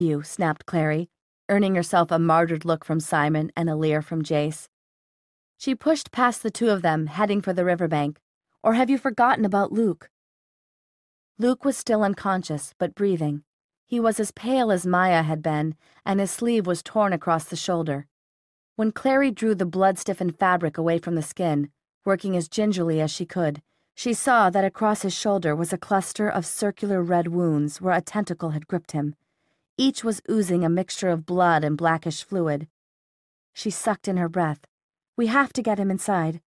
You, snapped Clary, earning herself a martyred look from Simon and a leer from Jace. She pushed past the two of them, heading for the riverbank. Or have you forgotten about Luke? Luke was still unconscious, but breathing. He was as pale as Maya had been, and his sleeve was torn across the shoulder. When Clary drew the blood-stiffened fabric away from the skin, working as gingerly as she could, she saw that across his shoulder was a cluster of circular red wounds where a tentacle had gripped him. Each was oozing a mixture of blood and blackish fluid. She sucked in her breath. We have to get him inside.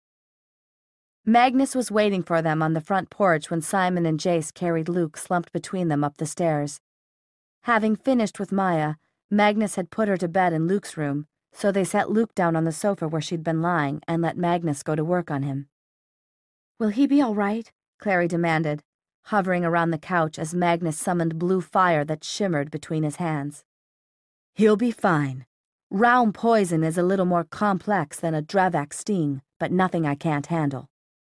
Magnus was waiting for them on the front porch when Simon and Jace carried Luke slumped between them up the stairs. Having finished with Maya, Magnus had put her to bed in Luke's room, so they set Luke down on the sofa where she'd been lying and let Magnus go to work on him. Will he be all right? Clary demanded, hovering around the couch as Magnus summoned blue fire that shimmered between his hands. He'll be fine. Raum poison is a little more complex than a Dravak sting, but nothing I can't handle.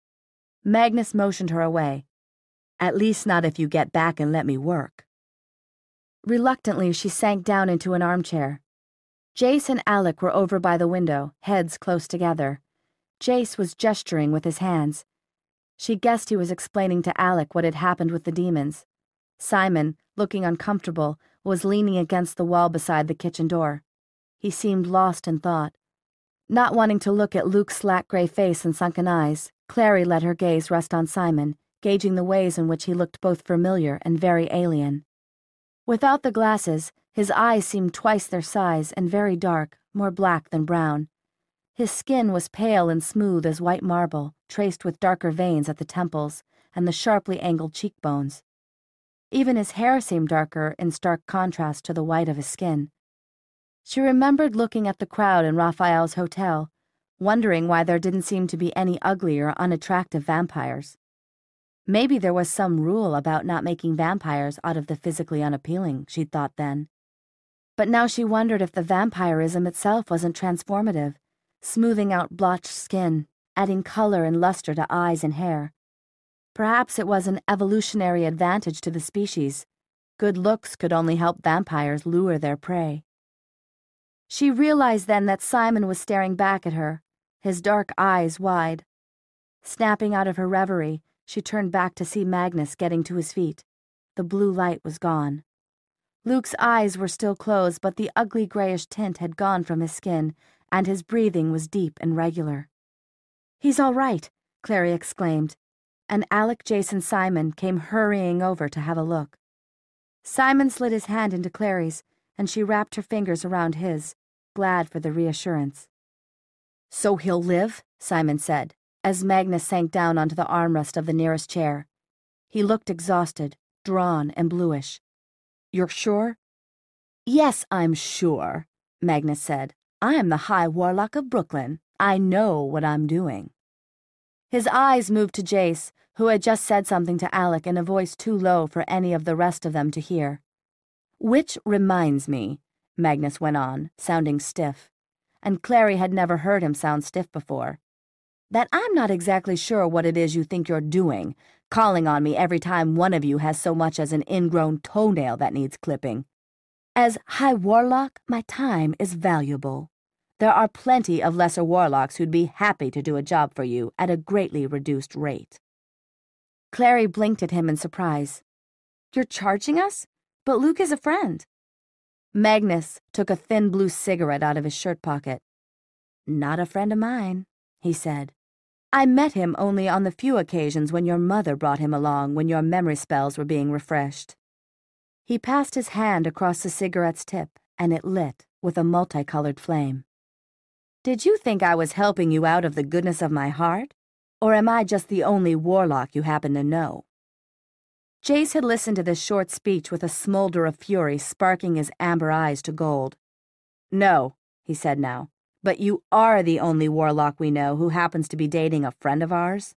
Magnus motioned her away. At least not if you get back and let me work. Reluctantly, she sank down into an armchair. Jace and Alec were over by the window, heads close together. Jace was gesturing with his hands. She guessed he was explaining to Alec what had happened with the demons. Simon, looking uncomfortable, was leaning against the wall beside the kitchen door. He seemed lost in thought. Not wanting to look at Luke's slack gray face and sunken eyes, Clary let her gaze rest on Simon, gauging the ways in which he looked both familiar and very alien. Without the glasses, his eyes seemed twice their size and very dark, more black than brown. His skin was pale and smooth as white marble, traced with darker veins at the temples and the sharply angled cheekbones. Even his hair seemed darker in stark contrast to the white of his skin. She remembered looking at the crowd in Raphael's hotel, wondering why there didn't seem to be any ugly or unattractive vampires. Maybe there was some rule about not making vampires out of the physically unappealing, she'd thought then. But now she wondered if the vampirism itself wasn't transformative, smoothing out blotched skin, adding color and luster to eyes and hair. Perhaps it was an evolutionary advantage to the species. Good looks could only help vampires lure their prey. She realized then that Simon was staring back at her, his dark eyes wide. Snapping out of her reverie, she turned back to see Magnus getting to his feet. The blue light was gone. Luke's eyes were still closed, but the ugly grayish tint had gone from his skin, and his breathing was deep and regular. He's all right, Clary exclaimed, and Alec, Jace, and Simon came hurrying over to have a look. Simon slid his hand into Clary's, and she wrapped her fingers around his, glad for the reassurance. So he'll live? Simon said, as Magnus sank down onto the armrest of the nearest chair. He looked exhausted, drawn and bluish. You're sure? Yes, I'm sure, Magnus said. I am the High Warlock of Brooklyn. I know what I'm doing. His eyes moved to Jace, who had just said something to Alec in a voice too low for any of the rest of them to hear. Which reminds me, Magnus went on, sounding stiff, and Clary had never heard him sound stiff before, that I'm not exactly sure what it is you think you're doing, calling on me every time one of you has so much as an ingrown toenail that needs clipping. As High Warlock, my time is valuable. There are plenty of lesser warlocks who'd be happy to do a job for you at a greatly reduced rate. Clary blinked at him in surprise. You're charging us? But Luke is a friend. Magnus took a thin blue cigarette out of his shirt pocket. Not a friend of mine, he said. I met him only on the few occasions when your mother brought him along when your memory spells were being refreshed. He passed his hand across the cigarette's tip, and it lit with a multicolored flame. Did you think I was helping you out of the goodness of my heart? Or am I just the only warlock you happen to know? Jace had listened to this short speech with a smolder of fury sparking his amber eyes to gold. No, he said now, but you are the only warlock we know who happens to be dating a friend of ours.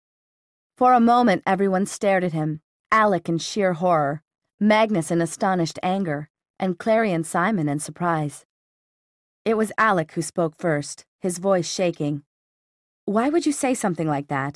For a moment everyone stared at him, Alec in sheer horror, Magnus in astonished anger, and Clary and Simon in surprise. It was Alec who spoke first, his voice shaking. Why would you say something like that?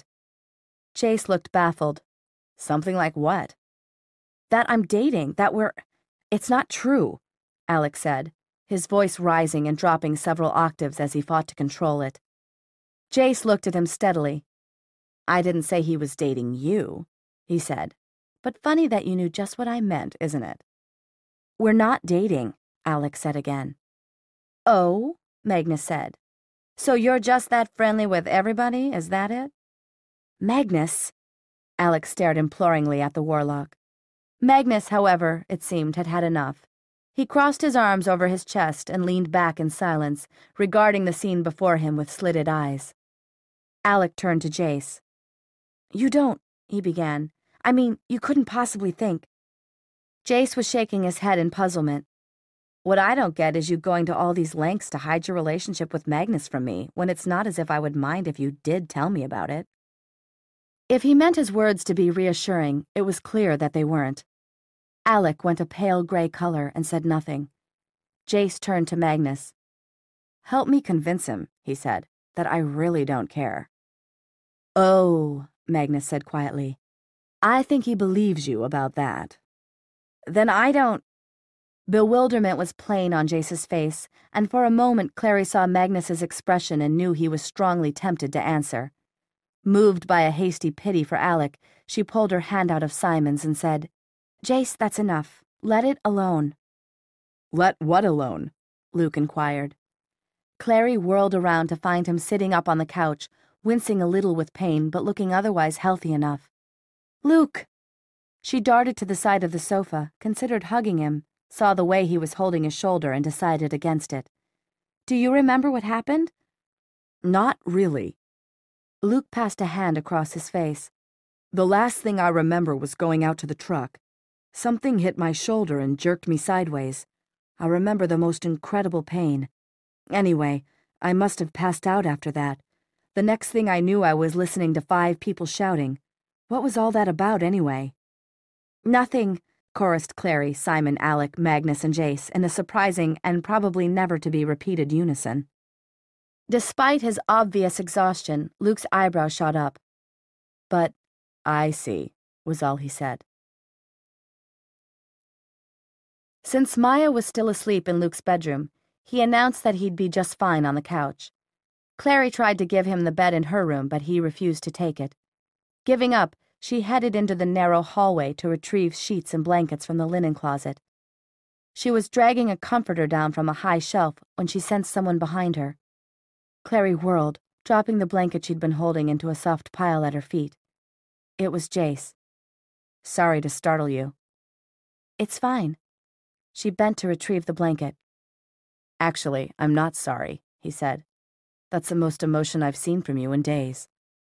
Jace looked baffled. Something like what? That I'm dating, that we're... It's not true, Alec said, his voice rising and dropping several octaves as he fought to control it. Jace looked at him steadily. I didn't say he was dating you, he said. But funny that you knew just what I meant, isn't it? We're not dating, Alec said again. Oh, Magnus said. So you're just that friendly with everybody, is that it? Magnus, Alec stared imploringly at the warlock. Magnus, however, it seemed, had had enough. He crossed his arms over his chest and leaned back in silence, regarding the scene before him with slitted eyes. Alec turned to Jace. You don't, he began. I mean, you couldn't possibly think. Jace was shaking his head in puzzlement. What I don't get is you going to all these lengths to hide your relationship with Magnus from me, when it's not as if I would mind if you did tell me about it. If he meant his words to be reassuring, it was clear that they weren't. Alec went a pale gray color and said nothing. Jace turned to Magnus. Help me convince him, he said, that I really don't care. Oh, Magnus said quietly. I think he believes you about that. Then I don't. Bewilderment was plain on Jace's face, and for a moment Clary saw Magnus's expression and knew he was strongly tempted to answer. Moved by a hasty pity for Alec, she pulled her hand out of Simon's and said, Jace, that's enough. Let it alone. Let what alone? Luke inquired. Clary whirled around to find him sitting up on the couch, wincing a little with pain but looking otherwise healthy enough. Luke! She darted to the side of the sofa, considered hugging him, saw the way he was holding his shoulder and decided against it. Do you remember what happened? Not really. Luke passed a hand across his face. The last thing I remember was going out to the truck. Something hit my shoulder and jerked me sideways. I remember the most incredible pain. Anyway, I must have passed out after that. The next thing I knew, I was listening to 5 people shouting. What was all that about, anyway? Nothing, chorused Clary, Simon, Alec, Magnus, and Jace in a surprising and probably never-to-be-repeated unison. Despite his obvious exhaustion, Luke's eyebrow shot up. But, I see, was all he said. Since Maya was still asleep in Luke's bedroom, he announced that he'd be just fine on the couch. Clary tried to give him the bed in her room, but he refused to take it. Giving up, she headed into the narrow hallway to retrieve sheets and blankets from the linen closet. She was dragging a comforter down from a high shelf when she sensed someone behind her. Clary whirled, dropping the blanket she'd been holding into a soft pile at her feet. It was Jace. Sorry to startle you. It's fine. She bent to retrieve the blanket. Actually, I'm not sorry, he said. That's the most emotion I've seen from you in days.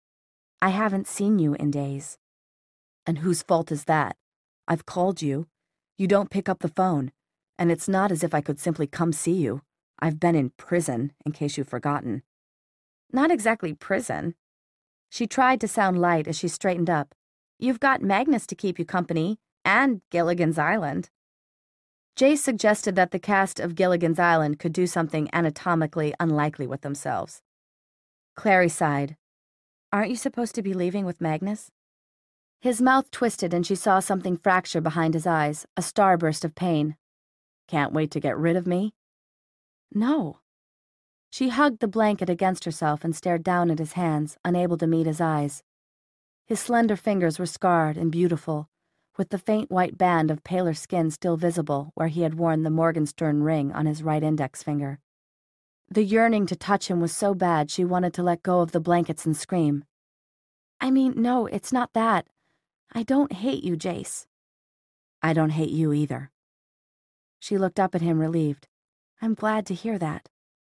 I haven't seen you in days. And whose fault is that? I've called you. You don't pick up the phone. And it's not as if I could simply come see you. I've been in prison, in case you've forgotten. Not exactly prison. She tried to sound light as she straightened up. You've got Magnus to keep you company, and Gilligan's Island. Jace suggested that the cast of Gilligan's Island could do something anatomically unlikely with themselves. Clary sighed. Aren't you supposed to be leaving with Magnus? His mouth twisted and she saw something fracture behind his eyes, a starburst of pain. Can't wait to get rid of me? No. She hugged the blanket against herself and stared down at his hands, unable to meet his eyes. His slender fingers were scarred and beautiful, with the faint white band of paler skin still visible where he had worn the Morgenstern ring on his right index finger. The yearning to touch him was so bad she wanted to let go of the blankets and scream. I mean, no, it's not that. I don't hate you, Jace. I don't hate you either. She looked up at him relieved. I'm glad to hear that.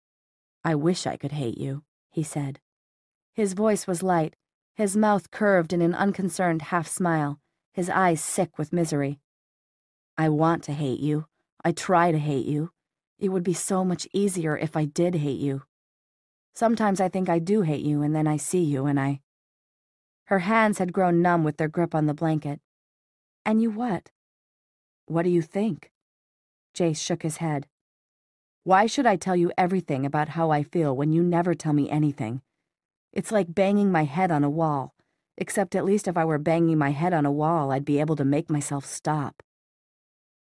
I wish I could hate you, he said. His voice was light, his mouth curved in an unconcerned half-smile, his eyes sick with misery. I want to hate you. I try to hate you. It would be so much easier if I did hate you. Sometimes I think I do hate you, and then I see you, and I... Her hands had grown numb with their grip on the blanket. And you what? What do you think? Jace shook his head. Why should I tell you everything about how I feel when you never tell me anything? It's like banging my head on a wall. Except at least if I were banging my head on a wall, I'd be able to make myself stop.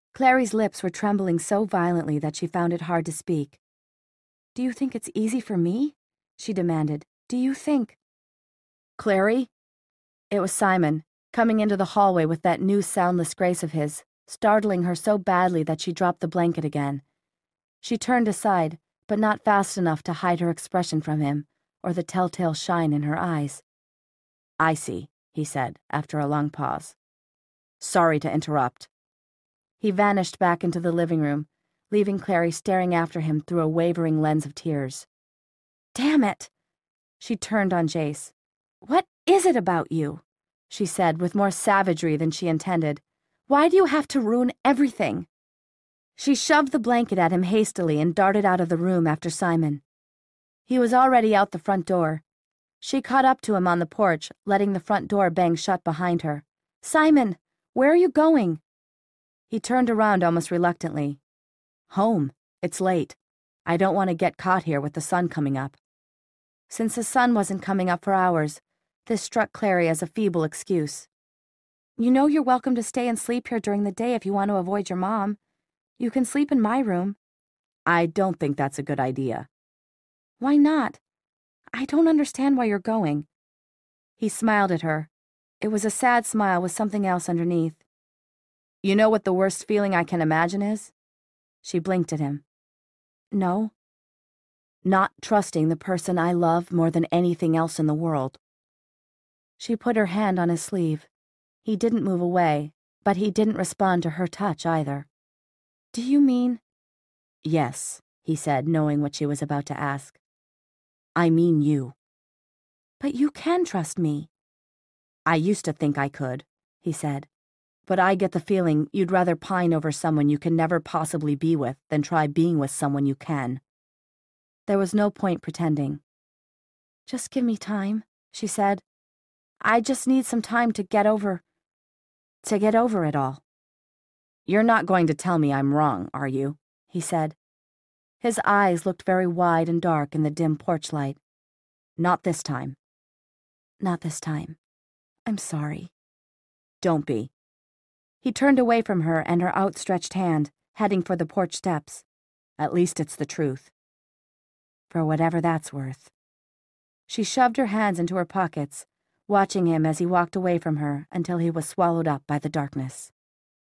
Clary's lips were trembling so violently that she found it hard to speak. "Do you think it's easy for me?" she demanded. "Do you think—" "Clary?" It was Simon, coming into the hallway with that new soundless grace of his, startling her so badly that she dropped the blanket again. She turned aside, but not fast enough to hide her expression from him, or the telltale shine in her eyes. "I see," he said, after a long pause. "Sorry to interrupt." He vanished back into the living room, leaving Clary staring after him through a wavering lens of tears. "Damn it!" She turned on Jace. "What is it about you?" she said with more savagery than she intended. "Why do you have to ruin everything?" She shoved the blanket at him hastily and darted out of the room after Simon. He was already out the front door. She caught up to him on the porch, letting the front door bang shut behind her. "Simon, where are you going?" He turned around almost reluctantly. "Home. It's late. I don't want to get caught here with the sun coming up." Since the sun wasn't coming up for hours, this struck Clary as a feeble excuse. "You know you're welcome to stay and sleep here during the day if you want to avoid your mom. You can sleep in my room." "I don't think that's a good idea." "Why not? I don't understand why you're going." He smiled at her. It was a sad smile with something else underneath. "You know what the worst feeling I can imagine is?" She blinked at him. "No." "Not trusting the person I love more than anything else in the world." She put her hand on his sleeve. He didn't move away, but he didn't respond to her touch either. "Do you mean—" "Yes," he said, knowing what she was about to ask. "I mean you." "But you can trust me." "I used to think I could," he said. "But I get the feeling you'd rather pine over someone you can never possibly be with than try being with someone you can." There was no point pretending. "Just give me time," she said. "I just need some time to get over it all." "You're not going to tell me I'm wrong, are you?" he said. His eyes looked very wide and dark in the dim porch light. "Not this time." "Not this time. I'm sorry." "Don't be." He turned away from her and her outstretched hand, heading for the porch steps. "At least it's the truth." "For whatever that's worth." She shoved her hands into her pockets, watching him as he walked away from her until he was swallowed up by the darkness.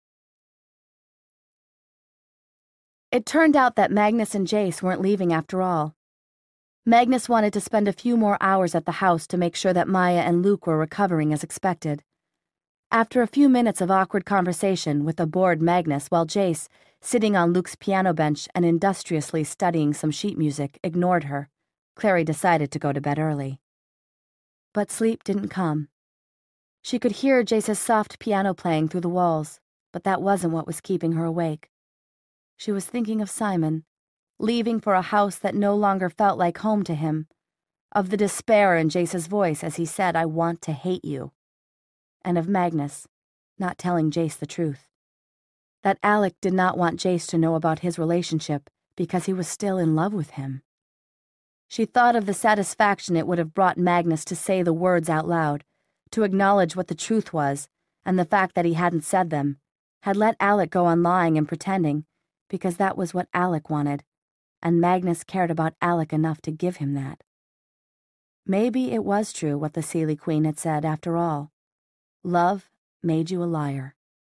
It turned out that Magnus and Jace weren't leaving after all. Magnus wanted to spend a few more hours at the house to make sure that Maya and Luke were recovering as expected. After a few minutes of awkward conversation with a bored Magnus while Jace, sitting on Luke's piano bench and industriously studying some sheet music, ignored her, Clary decided to go to bed early. But sleep didn't come. She could hear Jace's soft piano playing through the walls, but that wasn't what was keeping her awake. She was thinking of Simon, leaving for a house that no longer felt like home to him, of the despair in Jace's voice as he said, "I want to hate you," and of Magnus not telling Jace the truth. That Alec did not want Jace to know about his relationship because he was still in love with him. She thought of the satisfaction it would have brought Magnus to say the words out loud, to acknowledge what the truth was, and the fact that he hadn't said them, had let Alec go on lying and pretending, because that was what Alec wanted, and Magnus cared about Alec enough to give him that. Maybe it was true what the Seelie Queen had said after all. Love made you a liar.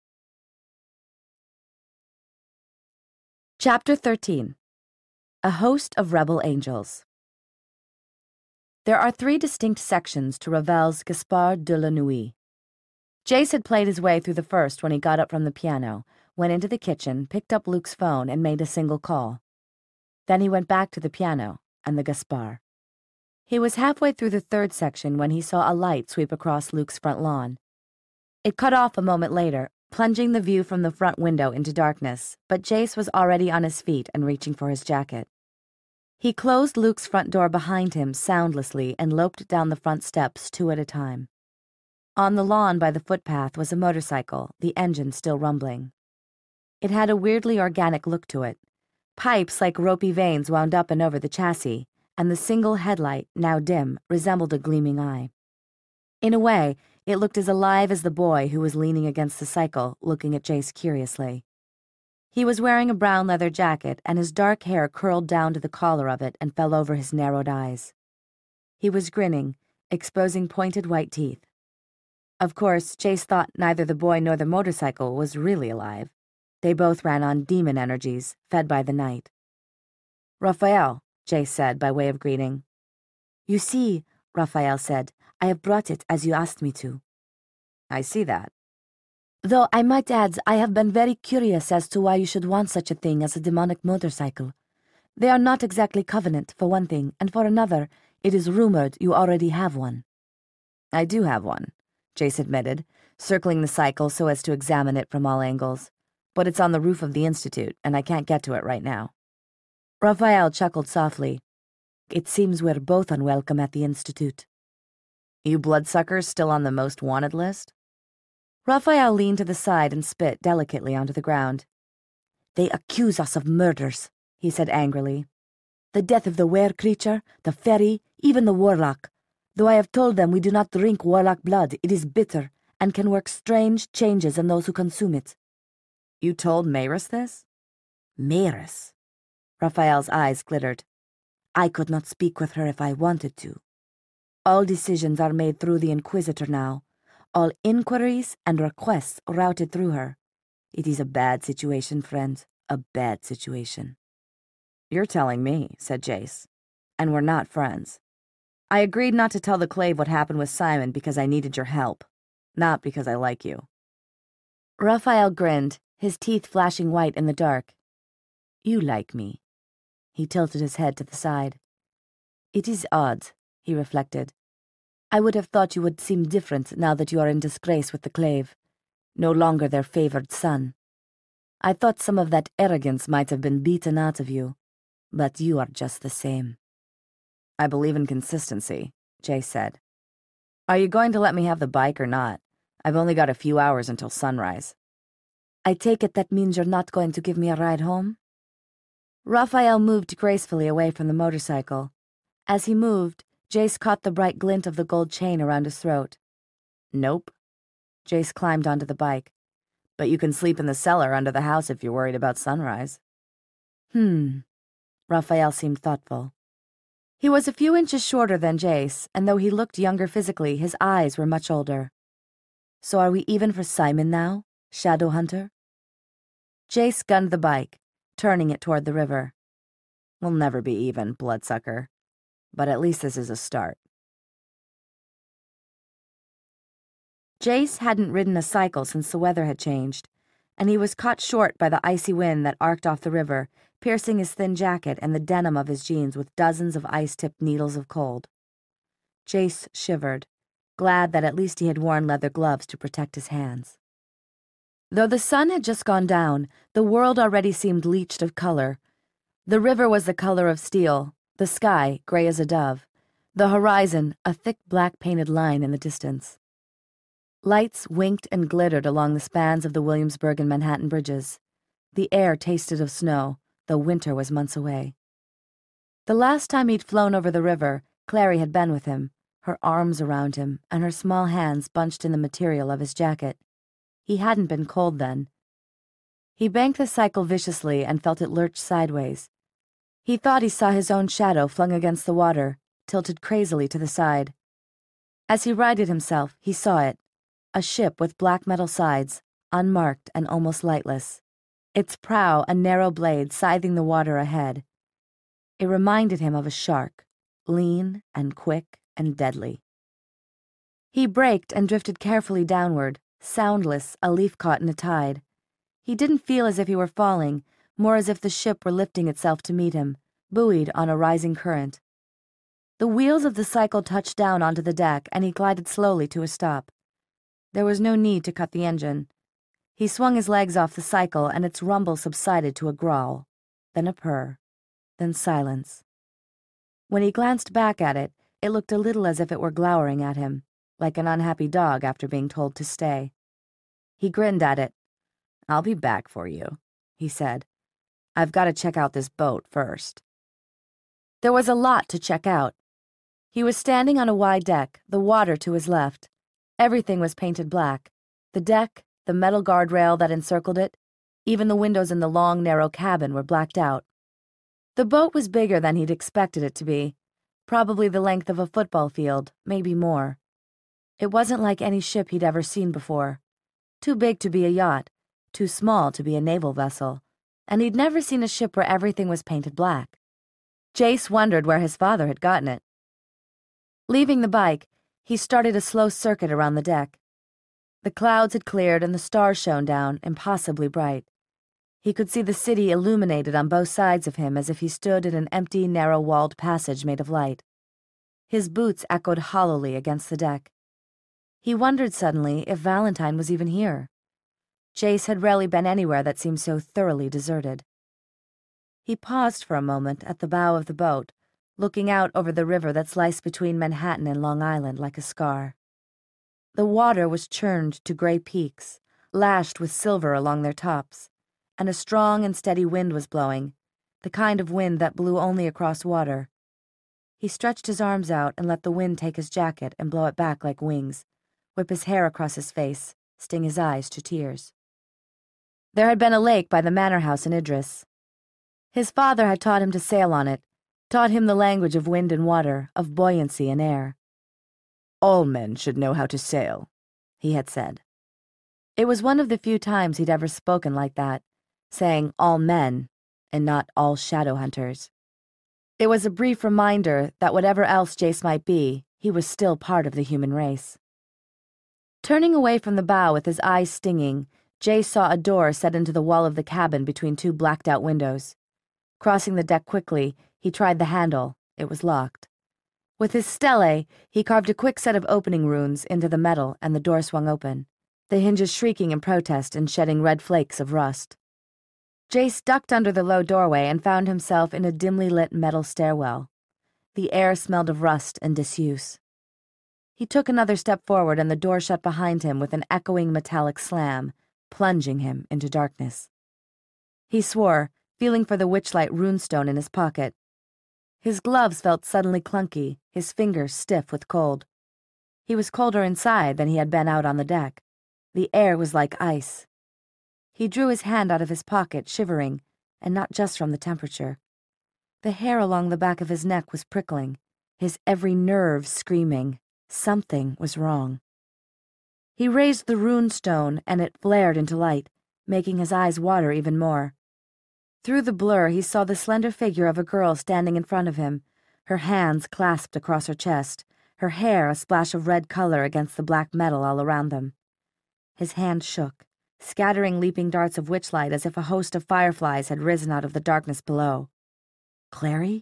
Chapter 13. A Host of Rebel Angels. There are 3 distinct sections to Ravel's Gaspard de la Nuit. Jace had played his way through the first when he got up from the piano, went into the kitchen, picked up Luke's phone, and made a single call. Then he went back to the piano and the Gaspard. He was halfway through the 3rd section when he saw a light sweep across Luke's front lawn. It cut off a moment later, plunging the view from the front window into darkness, but Jace was already on his feet and reaching for his jacket. He closed Luke's front door behind him soundlessly and loped down the front steps 2 at a time. On the lawn by the footpath was a motorcycle, the engine still rumbling. It had a weirdly organic look to it. Pipes like ropey veins wound up and over the chassis, and the single headlight, now dim, resembled a gleaming eye. In a way, it looked as alive as the boy who was leaning against the cycle, looking at Jace curiously. He was wearing a brown leather jacket, and his dark hair curled down to the collar of it and fell over his narrowed eyes. He was grinning, exposing pointed white teeth. Of course, Jace thought neither the boy nor the motorcycle was really alive. They both ran on demon energies, fed by the night. "Raphael," Jace said by way of greeting. "You see," Raphael said, "I have brought it as you asked me to." "I see that. Though I might add, I have been very curious as to why you should want such a thing as a demonic motorcycle. They are not exactly Covenant, for one thing, and for another, it is rumored you already have one." "I do have one," Jace admitted, circling the cycle so as to examine it from all angles. "But it's on the roof of the Institute, and I can't get to it right now." Raphael chuckled softly. "It seems we're both unwelcome at the Institute." "You bloodsuckers still on the most wanted list?" Raphael leaned to the side and spit delicately onto the ground. "They accuse us of murders," he said angrily. "The death of the were-creature, the fairy, even the warlock. Though I have told them we do not drink warlock blood, it is bitter, and can work strange changes in those who consume it." "You told Mayrus this?" "Mayrus?" Raphael's eyes glittered. "I could not speak with her if I wanted to. All decisions are made through the Inquisitor now. All inquiries and requests routed through her. It is a bad situation, friend, a bad situation." "You're telling me," said Jace. "And we're not friends. I agreed not to tell the Clave what happened with Simon because I needed your help, not because I like you." Raphael grinned, his teeth flashing white in the dark. "You like me." He tilted his head to the side. "It is odd," he reflected. "I would have thought you would seem different now that you are in disgrace with the Clave, no longer their favored son. I thought some of that arrogance might have been beaten out of you, but you are just the same." "I believe in consistency," Jay said. "Are you going to let me have the bike or not? I've only got a few hours until sunrise." "I take it that means you're not going to give me a ride home?" Raphael moved gracefully away from the motorcycle. As he moved, Jace caught the bright glint of the gold chain around his throat. "Nope." Jace climbed onto the bike. "But you can sleep in the cellar under the house if you're worried about sunrise." Raphael seemed thoughtful. He was a few inches shorter than Jace, and though he looked younger physically, his eyes were much older. "So are we even for Simon now, Shadow Hunter?" Jace gunned the bike, turning it toward the river. "We'll never be even, bloodsucker. But at least this is a start." Jace hadn't ridden a cycle since the weather had changed, and he was caught short by the icy wind that arced off the river, piercing his thin jacket and the denim of his jeans with dozens of ice-tipped needles of cold. Jace shivered, glad that at least he had worn leather gloves to protect his hands. Though the sun had just gone down, the world already seemed bleached of color. The river was the color of steel, the sky gray as a dove, the horizon a thick black painted line in the distance. Lights winked and glittered along the spans of the Williamsburg and Manhattan bridges. The air tasted of snow, though winter was months away. The last time he'd flown over the river, Clary had been with him, her arms around him and her small hands bunched in the material of his jacket. He hadn't been cold then. He banked the cycle viciously and felt it lurch sideways. He thought he saw his own shadow flung against the water, tilted crazily to the side. As he righted himself, he saw it, a ship with black metal sides, unmarked and almost lightless, its prow a narrow blade scything the water ahead. It reminded him of a shark, lean and quick and deadly. He braked and drifted carefully downward, soundless, a leaf caught in a tide. He didn't feel as if he were falling, more as if the ship were lifting itself to meet him, buoyed on a rising current. The wheels of the cycle touched down onto the deck, and he glided slowly to a stop. There was no need to cut the engine. He swung his legs off the cycle, and its rumble subsided to a growl, then a purr, then silence. When he glanced back at it, it looked a little as if it were glowering at him, like an unhappy dog after being told to stay. He grinned at it. "I'll be back for you," he said. "I've got to check out this boat first." There was a lot to check out. He was standing on a wide deck, the water to his left. Everything was painted black. The deck, the metal guardrail that encircled it, Even the windows in the long, narrow cabin were blacked out. The boat was bigger than he'd expected it to be, probably the length of a football field, maybe more. It wasn't like any ship he'd ever seen before. Too big to be a yacht, too small to be a naval vessel, and he'd never seen a ship where everything was painted black. Jace wondered where his father had gotten it. Leaving the bike, he started a slow circuit around the deck. The clouds had cleared and the stars shone down, impossibly bright. He could see the city illuminated on both sides of him as if he stood in an empty, narrow-walled passage made of light. His boots echoed hollowly against the deck. He wondered suddenly if Valentine was even here. Jace had rarely been anywhere that seemed so thoroughly deserted. He paused for a moment at the bow of the boat, looking out over the river that sliced between Manhattan and Long Island like a scar. The water was churned to gray peaks, lashed with silver along their tops, and a strong and steady wind was blowing, the kind of wind that blew only across water. He stretched his arms out and let the wind take his jacket and blow it back like wings, whip his hair across his face, sting his eyes to tears. There had been a lake by the manor house in Idris. His father had taught him to sail on it, taught him the language of wind and water, of buoyancy and air. "All men should know how to sail," he had said. It was one of the few times he'd ever spoken like that, saying all men and not all shadow hunters. It was a brief reminder that whatever else Jace might be, he was still part of the human race. Turning away from the bow with his eyes stinging, Jace saw a door set into the wall of the cabin between two blacked-out windows. Crossing the deck quickly, he tried the handle. It was locked. With his stele, he carved a quick set of opening runes into the metal and the door swung open, the hinges shrieking in protest and shedding red flakes of rust. Jace ducked under the low doorway and found himself in a dimly lit metal stairwell. The air smelled of rust and disuse. He took another step forward and the door shut behind him with an echoing metallic slam, plunging him into darkness. He swore, feeling for the witchlight runestone in his pocket. His gloves felt suddenly clunky, his fingers stiff with cold. He was colder inside than he had been out on the deck. The air was like ice. He drew his hand out of his pocket, shivering, and not just from the temperature. The hair along the back of his neck was prickling, his every nerve screaming. Something was wrong. He raised the rune stone, and it flared into light, making his eyes water even more. Through the blur, he saw the slender figure of a girl standing in front of him, her hands clasped across her chest, her hair a splash of red color against the black metal all around them. His hand shook, scattering leaping darts of witchlight as if a host of fireflies had risen out of the darkness below. Clary?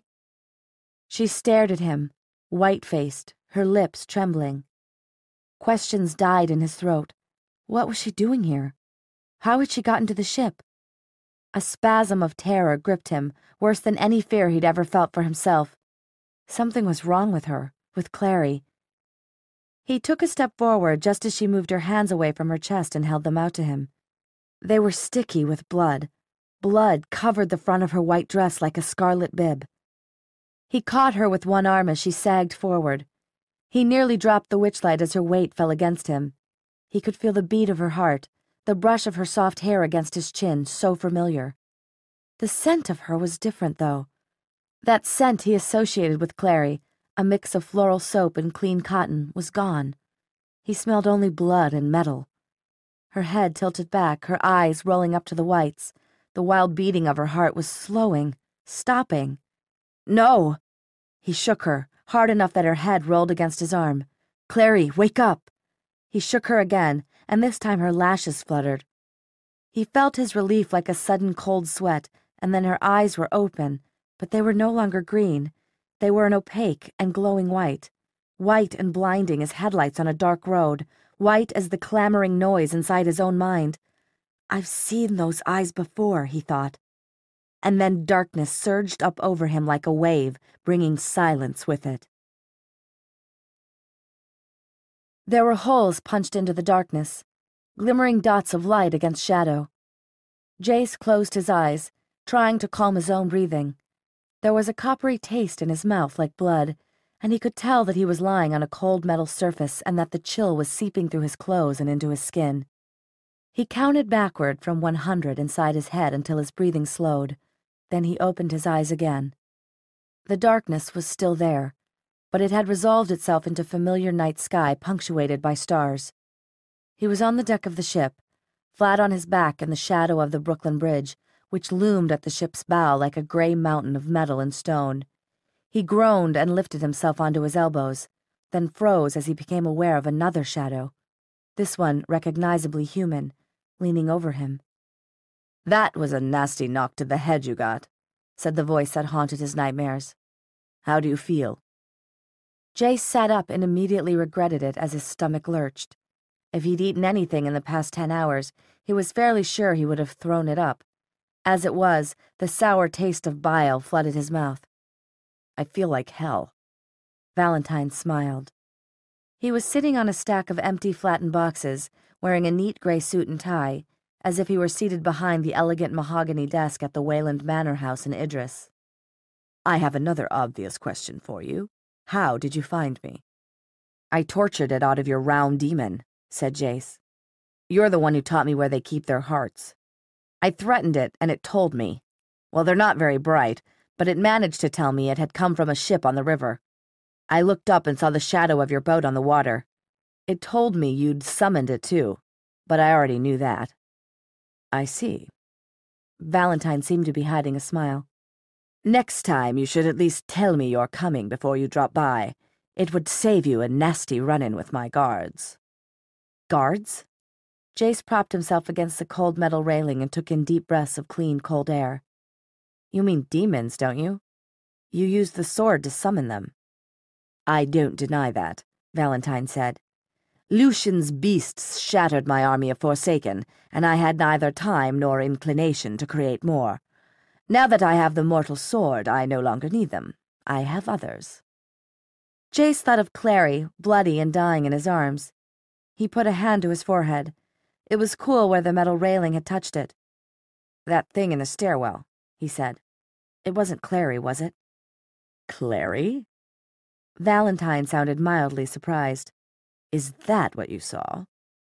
She stared at him, white-faced, her lips trembling. Questions died in his throat. What was she doing here? How had she gotten to the ship? A spasm of terror gripped him, worse than any fear he'd ever felt for himself. Something was wrong with her, with Clary. He took a step forward just as she moved her hands away from her chest and held them out to him. They were sticky with blood. Blood covered the front of her white dress like a scarlet bib. He caught her with one arm as she sagged forward. He nearly dropped the witchlight as her weight fell against him. He could feel the beat of her heart, the brush of her soft hair against his chin, so familiar. The scent of her was different, though. That scent he associated with Clary, a mix of floral soap and clean cotton, was gone. He smelled only blood and metal. Her head tilted back, her eyes rolling up to the whites. The wild beating of her heart was slowing, stopping. No! He shook her, hard enough that her head rolled against his arm. Clary, wake up! He shook her again, and this time her lashes fluttered. He felt his relief like a sudden cold sweat, and then her eyes were open, but they were no longer green. They were an opaque and glowing white, white and blinding as headlights on a dark road, white as the clamoring noise inside his own mind. I've seen those eyes before, he thought. And then darkness surged up over him like a wave, bringing silence with it. There were holes punched into the darkness, glimmering dots of light against shadow. Jace closed his eyes, trying to calm his own breathing. There was a coppery taste in his mouth like blood, and he could tell that he was lying on a cold metal surface and that the chill was seeping through his clothes and into his skin. He counted backward from 100 inside his head until his breathing slowed. Then he opened his eyes again. The darkness was still there, but it had resolved itself into familiar night sky punctuated by stars. He was on the deck of the ship, flat on his back in the shadow of the Brooklyn Bridge, which loomed at the ship's bow like a gray mountain of metal and stone. He groaned and lifted himself onto his elbows, then froze as he became aware of another shadow, this one recognizably human, leaning over him. "That was a nasty knock to the head you got," said the voice that haunted his nightmares. "How do you feel?" Jace sat up and immediately regretted it as his stomach lurched. If he'd eaten anything in the past 10 hours, he was fairly sure he would have thrown it up. As it was, the sour taste of bile flooded his mouth. "I feel like hell." Valentine smiled. He was sitting on a stack of empty flattened boxes, wearing a neat gray suit and tie, as if he were seated behind the elegant mahogany desk at the Wayland Manor House in Idris. "I have another obvious question for you. How did you find me?" "I tortured it out of your round demon," said Jace. "You're the one who taught me where they keep their hearts. I threatened it, and it told me. Well, they're not very bright, but it managed to tell me it had come from a ship on the river. I looked up and saw the shadow of your boat on the water. It told me you'd summoned it too, but I already knew that." "I see." Valentine seemed to be hiding a smile. "Next time you should at least tell me you're coming before you drop by. It would save you a nasty run-in with my guards." "Guards?" Jace propped himself against the cold metal railing and took in deep breaths of clean, cold air. "You mean demons, don't you? You used the sword to summon them." "I don't deny that," Valentine said. "Lucian's beasts shattered my army of Forsaken, and I had neither time nor inclination to create more. Now that I have the mortal sword, I no longer need them. I have others." Jace thought of Clary, bloody and dying in his arms. He put a hand to his forehead. It was cool where the metal railing had touched it. "That thing in the stairwell," he said. "It wasn't Clary, was it?" "Clary?" Valentine sounded mildly surprised. "Is that what you saw?"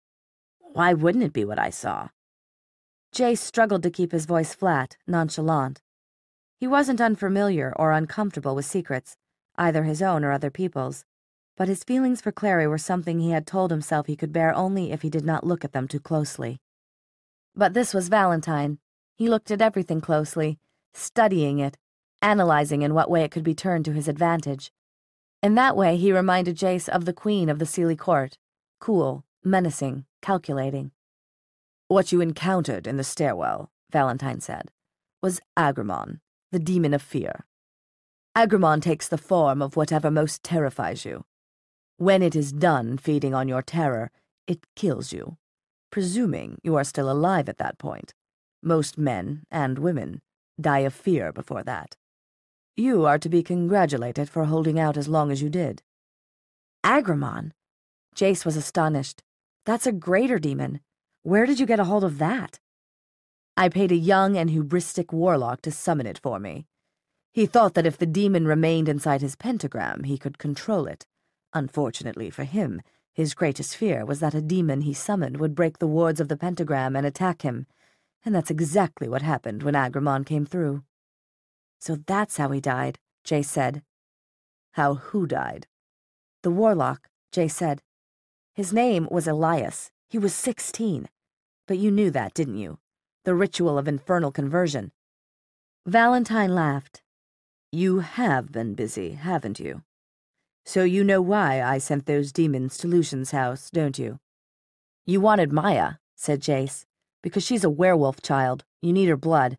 "Why wouldn't it be what I saw?" Jace struggled to keep his voice flat, nonchalant. He wasn't unfamiliar or uncomfortable with secrets, either his own or other people's, but his feelings for Clary were something he had told himself he could bear only if he did not look at them too closely. But this was Valentine. He looked at everything closely, studying it, analyzing in what way it could be turned to his advantage. In that way, he reminded Jace of the Queen of the Seelie Court, cool, menacing, calculating. "What you encountered in the stairwell," Valentine said, "was Agramon, the demon of fear. Agramon takes the form of whatever most terrifies you. When it is done feeding on your terror, it kills you, presuming you are still alive at that point. Most men, and women, die of fear before that. You are to be congratulated for holding out as long as you did." "Agramon?" Jace was astonished. "That's a greater demon. Where did you get a hold of that?" "I paid a young and hubristic warlock to summon it for me. He thought that if the demon remained inside his pentagram, he could control it. Unfortunately for him, his greatest fear was that a demon he summoned would break the wards of the pentagram and attack him, and that's exactly what happened when Agramon came through." "So that's how he died," Jace said. "How who died?" "The warlock," Jace said. "His name was Elias. He was 16. But you knew that, didn't you? The ritual of infernal conversion." Valentine laughed. "You have been busy, haven't you? So you know why I sent those demons to Lucian's house, don't you?" "You wanted Maya," said Jace. "Because she's a werewolf child. You need her blood."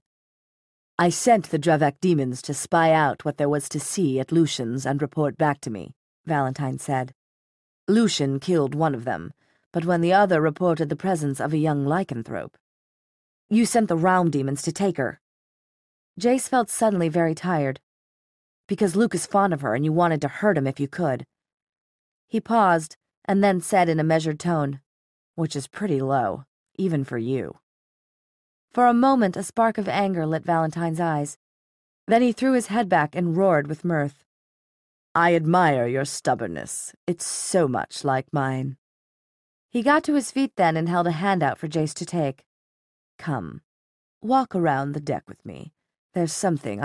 "I sent the Dravak demons to spy out what there was to see at Lucian's and report back to me," Valentine said. "Lucian killed one of them, but when the other reported the presence of a young lycanthrope." "You sent the Realm demons to take her." Jace felt suddenly very tired. "Because Luke is fond of her and you wanted to hurt him if you could." He paused, and then said in a measured tone, "Which is pretty low, even for you." For a moment, a spark of anger lit Valentine's eyes. Then he threw his head back and roared with mirth. "I admire your stubbornness. It's so much like mine." He got to his feet then and held a hand out for Jace to take. "Come, walk around the deck with me. There's something